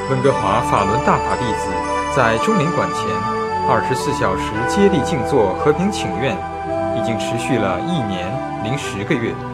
温哥华法轮大法弟子在中领馆前24小时接力静坐和平请愿，已经持续了1年零10个月。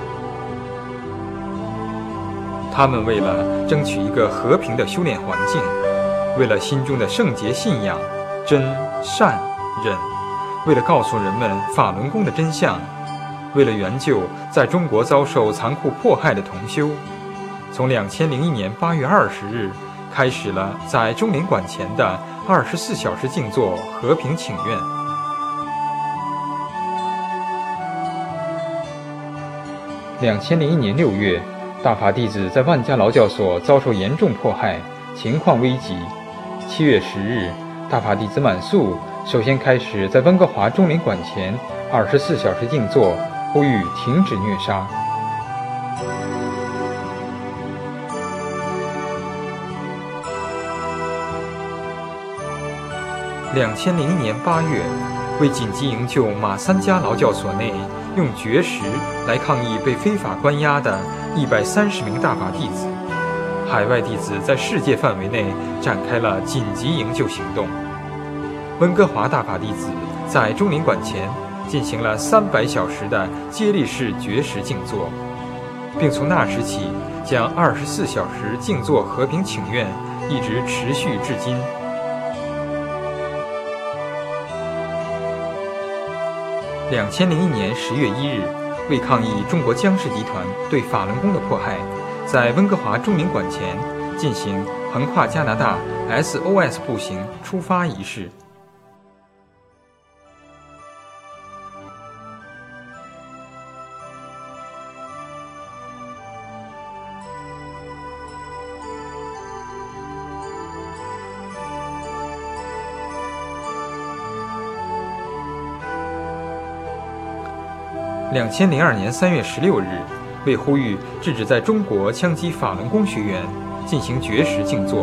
他们为了争取一个和平的修炼环境，为了心中的圣洁信仰真善忍，为了告诉人们法轮功的真相，为了援救在中国遭受残酷迫害的同修，从2001年8月20日开始了在中领馆前的24小时静坐和平请愿。2001年6月，大法弟子在万家劳教所遭受严重迫害，情况危急。7月10日，大法弟子满素首先开始在温哥华中领馆前24小时静坐，呼吁停止虐杀。2001年8月，为紧急营救马三家劳教所内用绝食来抗议被非法关押的130名大法弟子，海外弟子在世界范围内展开了紧急营救行动。温哥华大法弟子在中领馆前进行了300小时的接力式绝食静坐，并从那时起将24小时静坐和平请愿一直持续至今。2001年10月1日，为抗议中国江氏集团对法轮功的迫害，在温哥华中领馆前进行横跨加拿大 SOS 步行出发仪式。2002年3月16日，为呼吁制止在中国枪击法轮功学员，进行绝食静坐。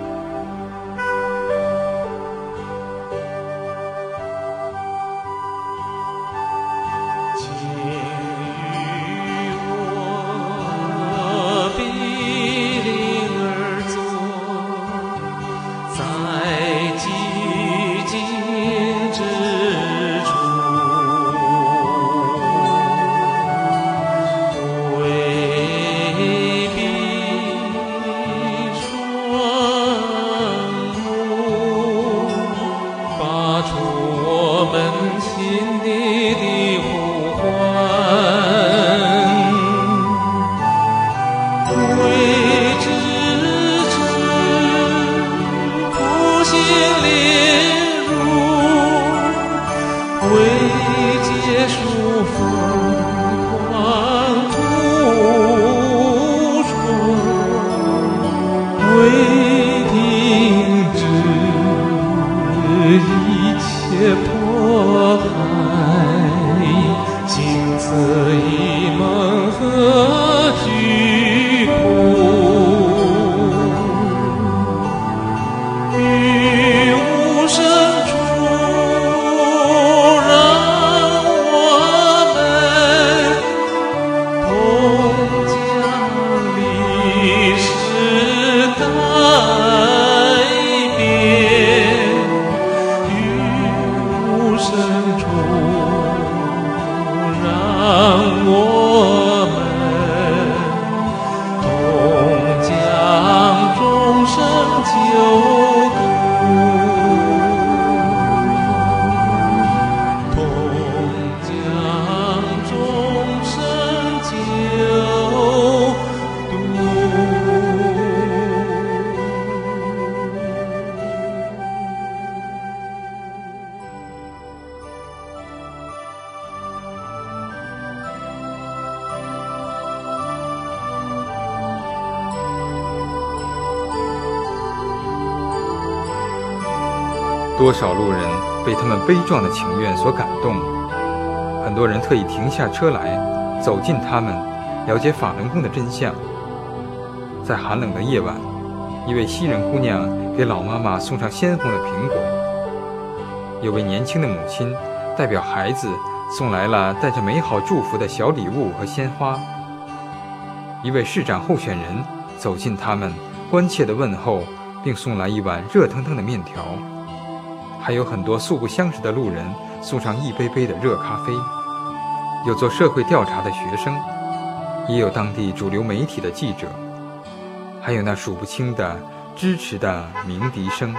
多少路人被他们悲壮的请愿所感动，很多人特意停下车来，走近他们，了解法轮功的真相。在寒冷的夜晚，一位西人姑娘给老妈妈送上鲜红的苹果，有位年轻的母亲代表孩子送来了带着美好祝福的小礼物和鲜花。一位市长候选人走近他们， 关切地问候，并送来一碗热腾腾的面条。还有很多素不相识的路人送上一杯杯的热咖啡，有做社会调查的学生，也有当地主流媒体的记者，还有那数不清的支持的鸣笛声。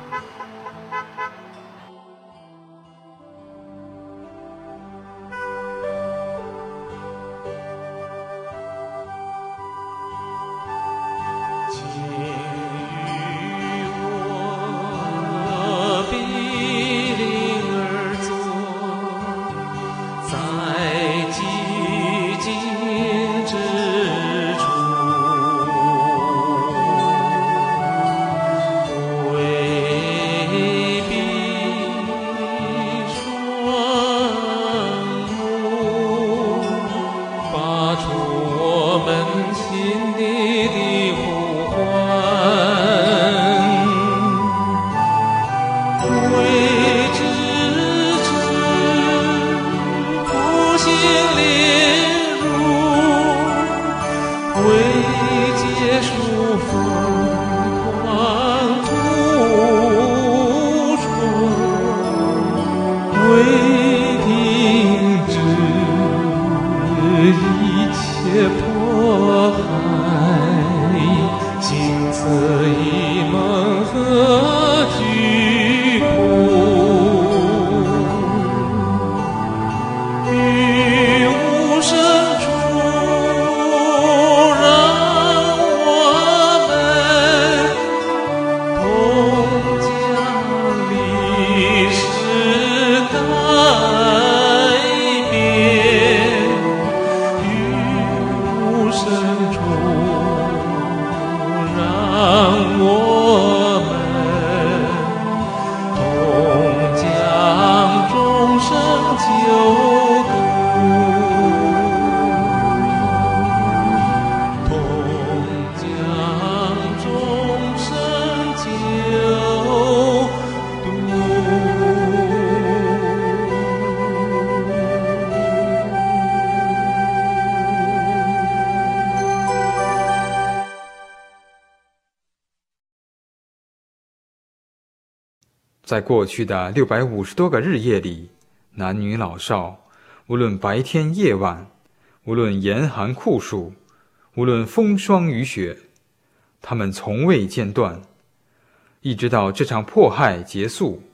在过去的650多个日夜里，男女老少，无论白天夜晚，无论严寒酷暑，无论风霜雨雪，他们从未间断，一直到这场迫害结束，